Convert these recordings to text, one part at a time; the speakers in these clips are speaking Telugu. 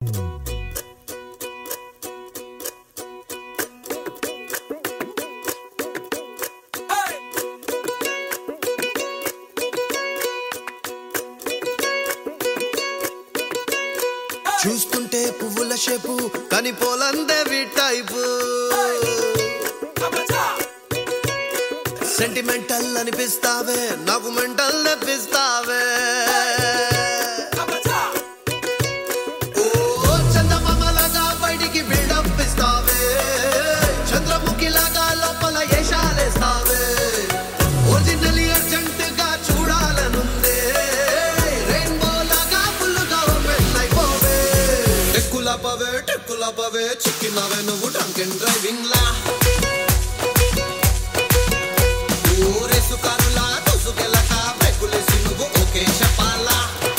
చూస్తుంటే పువ్వుల షేపు కానీ పోలందేవి టైపు సెంటిమెంటల్ అనిపిస్తావే నాకు మెంటల్ తెప్పిస్తావే ఓ చందమామలాగా బయటికి బిల్డప్ ఇస్తావే చంద్రముఖిలాగా లోపల ఏషాలేస్తావే ఒరిజినల్లీ అర్జెంట్ గా చూడాలనుందే రెయిన్బో లాగా ఫుల్లుగా పెళ్ళైపోవే టెక్కులపవే చిక్కినవే నువ్వు డ్రంక్ అండ్ డ్రైవింగ్ లా ఊరేసుకారులా దూసుకెళ్ళక బ్రేకులేసి నువ్వు ఓకే చెప్పాలా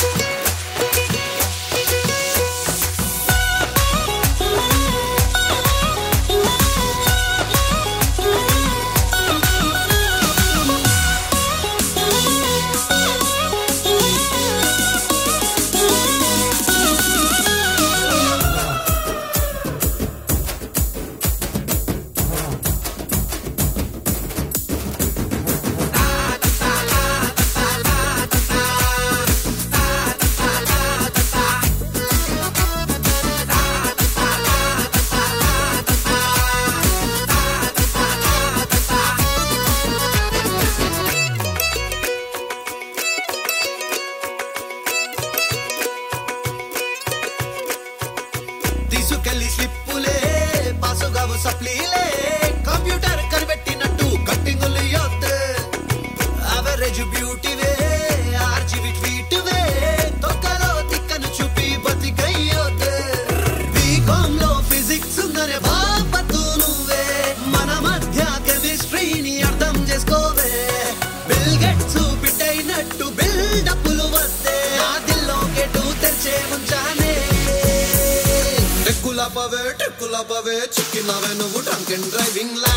తీసుకెళ్ళి స్లిప్పులే పాసుగావు సప్లీలే కంప్యూటర్ కనిపెట్టినట్టు కట్టింగులు యొద్దే అవరేజ్ బ్యూటీవే ఆర్జీవి ట్వీట్వే తొక్కలో తిక్కను చూపి బతికయ్యొద్దే బీకామ్ లో ఫిజిక్స్ ఉందనే బాపతు నువ్వే మన మధ్య కెమిస్ట్రీని అర్థం చేసుకోవే బిల్ గేట్స్ బిడ్డైనట్టు బిల్డప్పులు వద్దే నా దిల్లో గేటు తెరిచే ఉంచానే టెక్కులపవే చిక్కినవే నువ్వు డ్రంక్ అండ్ డ్రైవింగ్ లా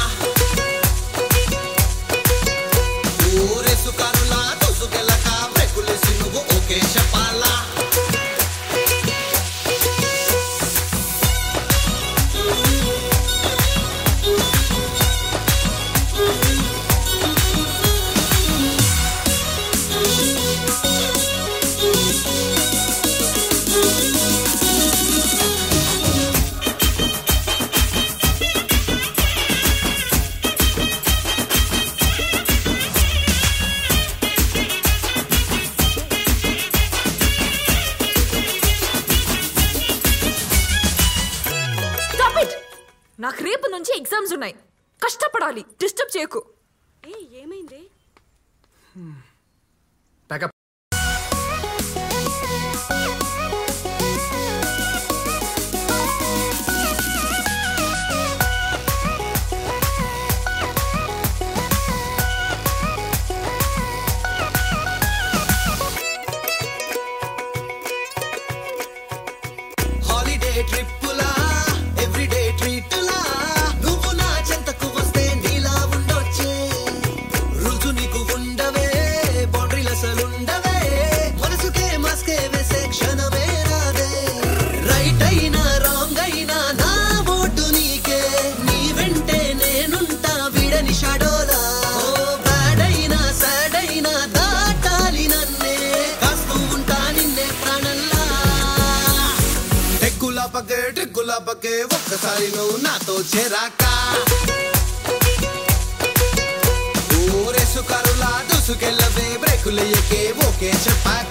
ఊరేసుకారులా దూసుకెళ్ళక బ్రేకులేసి నువ్వు ఓకే చెప్పాలా నాకు రేపు నుంచి ఎగ్జామ్స్ ఉన్నాయి కష్టపడాలి డిస్టర్బ్ చేయకు ఏమైంది హాలిడే ట్రిప్పులా ఎవ్రీడే ట్రీటులా నువ్వు నా చెంతకు వస్తే నీలా ఉండొచ్చే రుజు నీకు ఉండవే బౌండరీలు అసలుండవే మనసుకే మాస్కే వేసే క్షణమే రాదే రైట్ అయినా రాంగ్ అయినా నా ఓటు నీకే నీ వెంటే నేనుంటా వీడని షాడోలా ఓ బ్యాడ్ అయినా సాడ్ అయినా దాటాలి నన్నే కాస్తూ ఉంటా నిన్నే ప్రాణంలా టెక్కులపకే ఒక్కసారి నువ్వు నాతో చేరాక ఊరేసుకారులా దూసుకెళ్ళవే బ్రేకులయ్యకే ఓకే చెప్పాక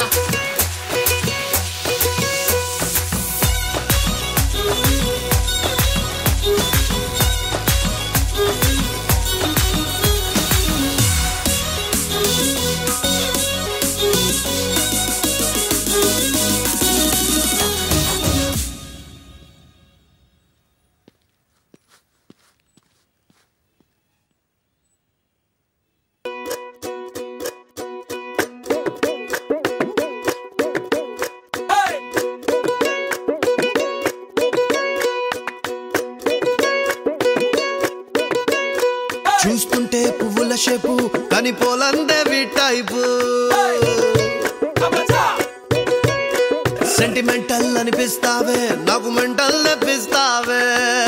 చూస్తుంటే పువ్వుల షేపు కానీ పోలందేవి టైపు సెంటిమెంటల్ అనిపిస్తావే నాకు మెంటల్ నప్పిస్తావే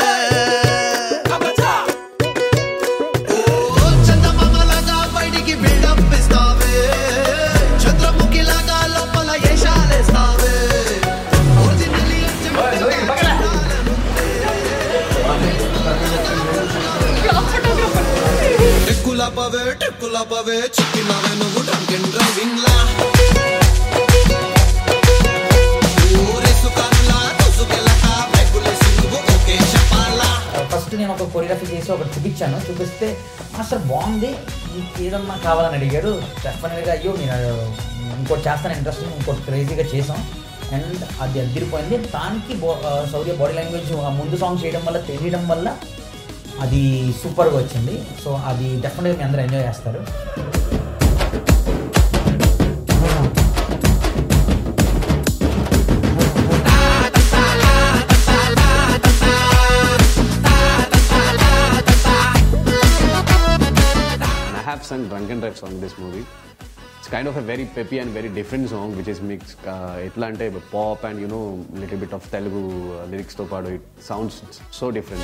చందమామలాగా బయటికి బిల్డప్ ఇస్తావే చంద్రముఖిలాగా లోపల ఏషాలేస్తావే ట్రిక్కులపవే చిక్కినవే నువ్వు డ్రంక్ అండ్ డ్రైవింగ్ లా ఫస్ట్ నేను ఒక కొరియోగ్రఫీ చేసి ఒకటి చూపిస్తే మాస్టర్ బాగుంది మీకు ఏదన్నా కావాలని అడిగారు. డెఫినెట్గా అయ్యో మీరు ఇంకోటి చేస్తాను ఇంట్రెస్టింగ్ ఇంకోటి క్రేజీగా చేసాం అండ్ అది అదిరిపోయింది. దానికి శౌర్య బాడీ లాంగ్వేజ్ ముందు సాంగ్ చేయడం వల్ల తెలియడం వల్ల అది సూపర్గా వచ్చింది. సో అది డెఫినెట్గా మీ అందరూ ఎంజాయ్ చేస్తారు. I have sung Drunk and Drive song in this movie. It's kind of a very peppy and very different song which is mixed etla ante pop and you know little bit of Telugu lyrics to paadu. It sounds so different.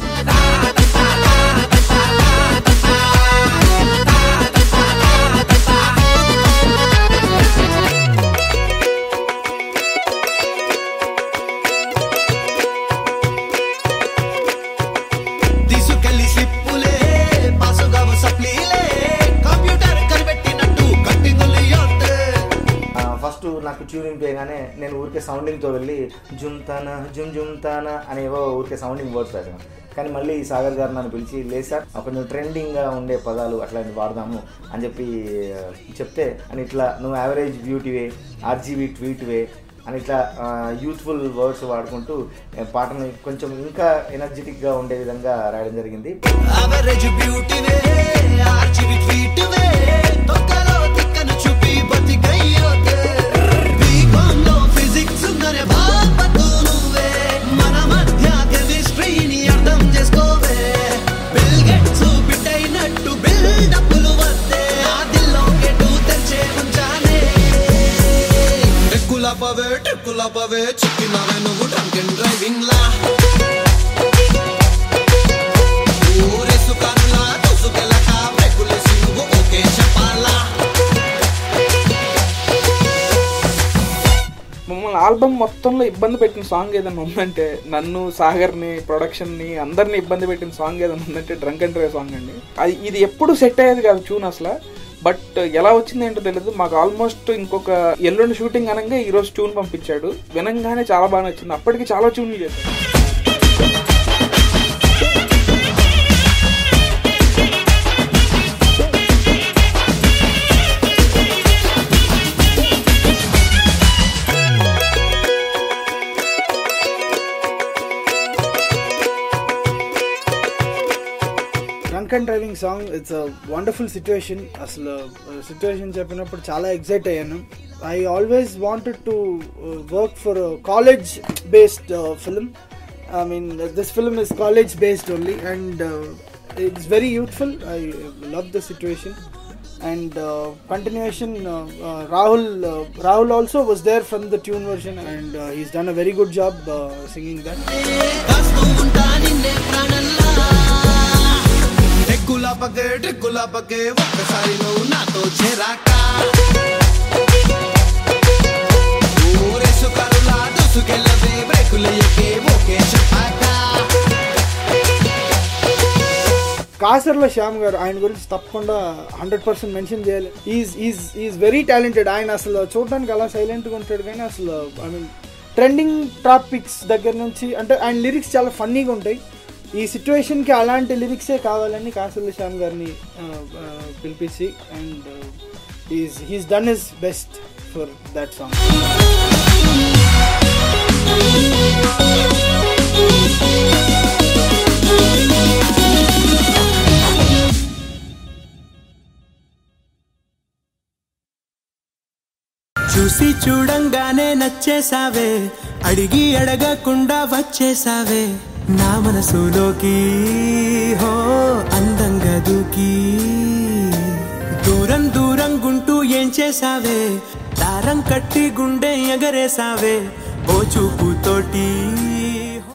నాకు ట్యూనింగ్ చేయగానే నేను ఊరికే సౌండింగ్తో వెళ్ళి జుమ్తానా జుమ్తానా అనేవో ఊరికే సౌండింగ్ వర్డ్స్ రాసాను. కానీ మళ్ళీ సాగర్ గారు నన్ను పిలిచి లేదు సార్ కొంచెం ట్రెండింగ్గా ఉండే పదాలు అట్లాంటివి వాడదాము అని చెప్తే అని ఇట్లా నువ్వు యావరేజ్ బ్యూటీవే ఆర్జీవీ ట్వీట్వే అని ఇట్లా యూత్ఫుల్ వర్డ్స్ వాడుకుంటూ పాటను కొంచెం ఇంకా ఎనర్జెటిక్గా ఉండే విధంగా రాయడం జరిగింది. ట్రిక్కులపవే చిక్కినవే నువ్వు డ్రంక్ అండ్ డ్రైవింగ్ లా ఊరేసుకారులా దూసుకెళ్ళక బ్రేకులేసి నువ్వు ఓకే చెప్పాలా. మమ్మల్ని ఆల్బమ్ మొత్తంలో ఇబ్బంది పెట్టిన సాంగ్ ఏదైనా ఉందంటే నన్ను సాగర్ని ప్రొడక్షన్ని అందరినీ ఇబ్బంది పెట్టిన సాంగ్ ఏదైనా ఉందంటే డ్రంక్ అండ్ డ్రైవ్ సాంగ్ అండి. ఇది ఎప్పుడు సెట్ అయ్యేది కాదు ట్యూన్ అసలు. బట్ ఎలా వచ్చింది ఏంటో తెలియదు మాకు. ఆల్మోస్ట్ ఇంకొక ఎల్లుండి షూటింగ్ అనగా ఈరోజు ట్యూన్ పంపించాడు. వినంగానే చాలా బాగా నచ్చింది. అప్పటికి చాలా ట్యూన్లు చేశాడు. Drunk and driving song it's a wonderful situation. అసలు సిచ్యువేషన్ చెప్పినప్పుడు చాలా ఎక్సైట్ అయ్యాను. I always wanted to work for college based film. I mean this film is college based only and it's very youthful. I love the situation and continuation Rahul also was there from the tune version and he's done a very good job singing that. ట్రిక్కులపకే ఒక్కసారి నువ్వు నాతో చేరాకా ఊరేసుకారులా దూసుకెళ్ళవే బ్రేకులయ్యకే ఓకే చెప్పాకా. కాసర్ల శ్యామ్ గారు ఆయన గురించి తప్పకుండా 100% మెన్షన్ చేయాలి. Is very talented. ఆయన అసలు చూడడానికి అలా సైలెంట్గా ఉంటాడు కానీ అసలు ఐ మీన్ ట్రెండింగ్ టాపిక్స్ దగ్గర నుంచి అంటే ఆయన లిరిక్స్ చాలా ఫన్నీగా ఉంటాయి. ఈ సిచ్యువేషన్కి అలాంటి లిరిక్సే కావాలని కాసర్ల శ్యామ్ గారిని పిలిపించి and he's done his best for that song. చూసి చూడంగానే నచ్చేసావే అడిగి అడగకుండా వచ్చేసావే నా మనసులోకి హో అందంగా దూకి దూరం దూరం గుంటూ ఏం చేసావే దారం కట్టి గుండె ఎగరేసావే ఓ చూపుతోటి